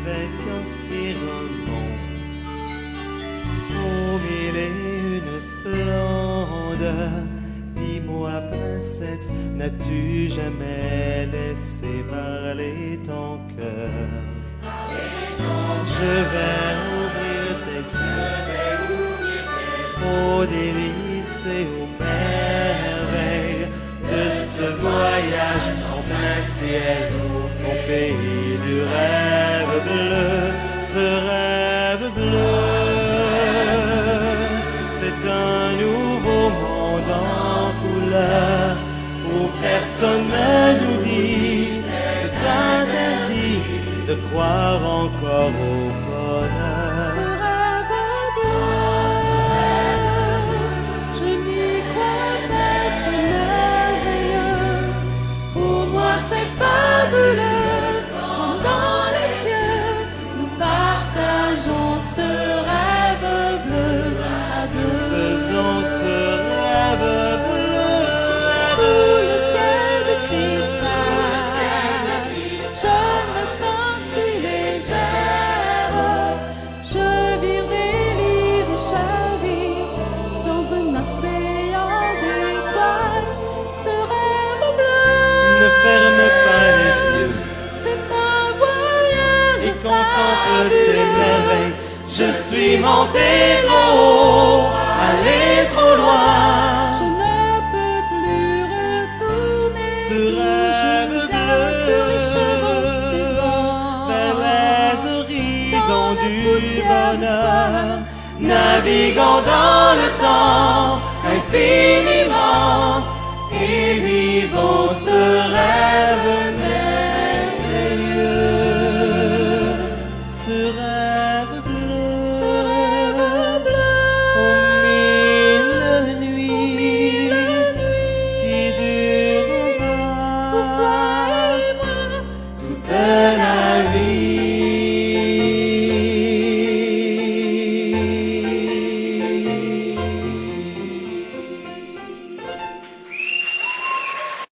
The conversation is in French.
vais t'offrir un monde aux mille et une splendeurs. Dis-moi, princesse, n'as-tu jamais laissé parler ton cœur? Je vais ouvrir tes yeux aux délices et aux merveilles de ce voyage en plein ciel, au pays du rêve bleu, ce rêve bleu. C'est un nouveau monde en couleur où personne ne nous dit c'est interdit de croire encore au bonheur. Je n'y crois pas, c'est merveilleux. Pour moi c'est fabuleux. Quand dans les cieux nous partageons ce rêve bleu à deux. Faisons ce rêve bleu à Sous deux. le ciel de cristal, je me sens si légère. Je vivrai libre et chavie dans un océan d'étoiles. Ce rêve bleu, Ne ferme pas les yeux c'est un voyage et contemple ces fabuleux. merveilles. Je suis monté trop haut, allé trop loin. Je ne peux plus retourner. Ce rêve Je danse sur les chevaux du vent. vers les horizons Dans la du poussière bonheur, d'étoiles. naviguons dans le temps infiniment et vivons ce rêve